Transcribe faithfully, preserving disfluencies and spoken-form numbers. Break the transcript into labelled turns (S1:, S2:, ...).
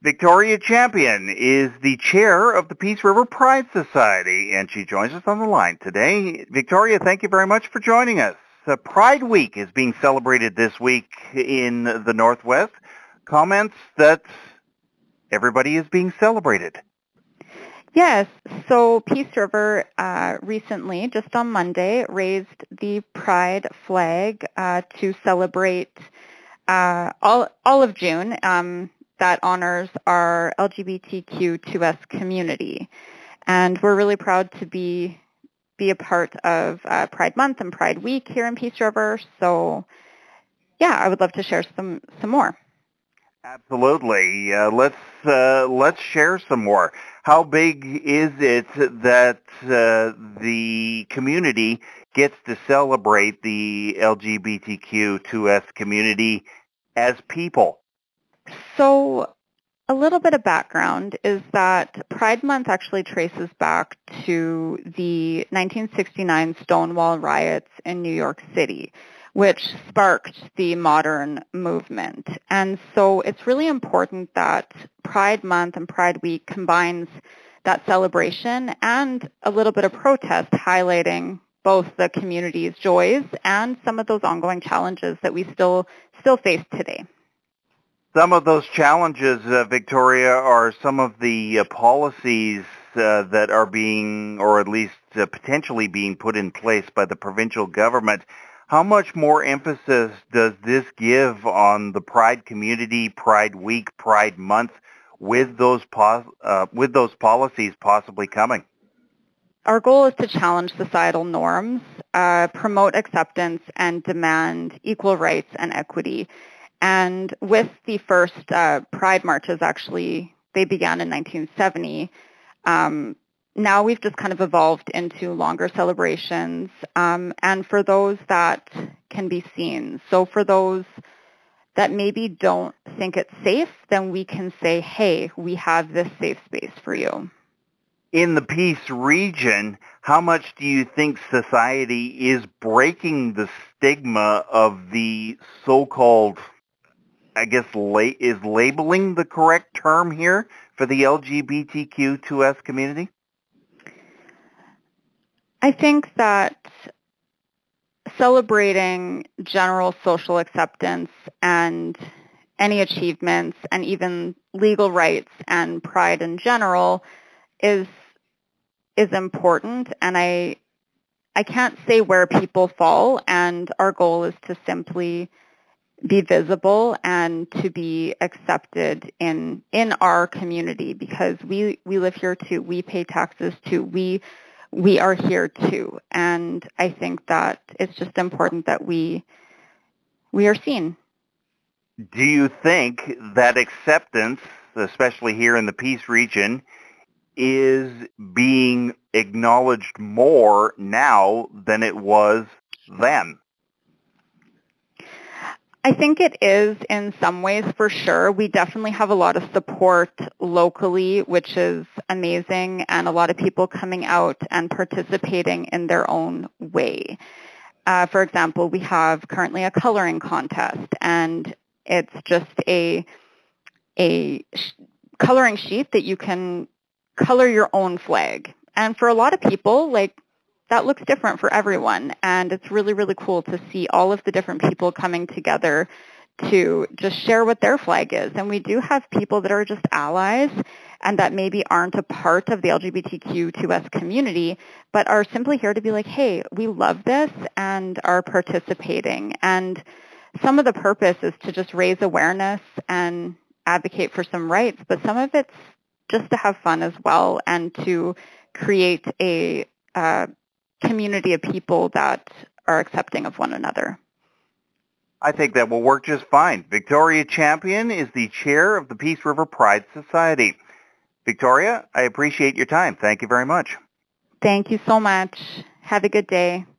S1: Victoria Champion is the chair of the Peace River Pride Society, and she joins us on the line today. Victoria, thank you very much for joining us. Uh, Pride Week is being celebrated this week in the Northwest. Comments that everybody is being celebrated.
S2: Yes, so Peace River uh, recently, just on Monday, raised the Pride flag uh, to celebrate uh, all, all of June. Um, that honors our L G B T Q two S community. And we're really proud to be be a part of uh, Pride Month and Pride Week here in Peace River. So, yeah, I would love to share some, some more.
S1: Absolutely. Uh, let's uh, let's share some more. How big is it that uh, the community gets to celebrate the L G B T Q two S community as people?
S2: So a little bit of background is that Pride Month actually traces back to the nineteen sixty-nine Stonewall riots in New York City, which sparked the modern movement. And so it's really important that Pride Month and Pride Week combines that celebration and a little bit of protest, highlighting both the community's joys and some of those ongoing challenges that we still still face today.
S1: Some of those challenges, uh, Victoria, are some of the uh, policies uh, that are being, or at least uh, potentially being put in place by the provincial government. How much more emphasis does this give on the Pride community, Pride Week, Pride Month, with those pos- uh, with those policies possibly coming?
S2: Our goal is to challenge societal norms, uh, promote acceptance, and demand equal rights and equity. And with the first uh, Pride marches, actually, they began in nineteen seventy. Um, now we've just kind of evolved into longer celebrations, um, and for those that can be seen. So for those that maybe don't think it's safe, then we can say, hey, we have this safe space for you.
S1: In the Peace region, how much do you think society is breaking the stigma of the so-called, I guess, la- is labeling the correct term here for the L G B T Q two S community?
S2: I think that celebrating general social acceptance and any achievements and even legal rights and pride in general is is important, and I I can't say where people fall, and our goal is to simply be visible and to be accepted in in our community, because we we live here too. We pay taxes too. We we are here too. And I think that it's just important that we we are seen.
S1: Do you think that acceptance, especially here in the Peace region, is being acknowledged more now than it was then?
S2: I think it is in some ways, for sure. We definitely have a lot of support locally, which is amazing, and a lot of people coming out and participating in their own way. Uh, for example, we have currently a coloring contest, and it's just a a sh- coloring sheet that you can color your own flag. And for a lot of people, like, that looks different for everyone, and it's really, really cool to see all of the different people coming together to just share what their flag is. And we do have people that are just allies and that maybe aren't a part of the L G B T Q two S community, but are simply here to be like, hey, we love this, and are participating. And some of the purpose is to just raise awareness and advocate for some rights, but some of it's just to have fun as well, and to create a uh, community of people that are accepting of one another.
S1: I think that will work just fine. Victoria Champion is the chair of the Peace River Pride Society. Victoria, I appreciate your time. Thank you very much.
S2: Thank you so much. Have a good day.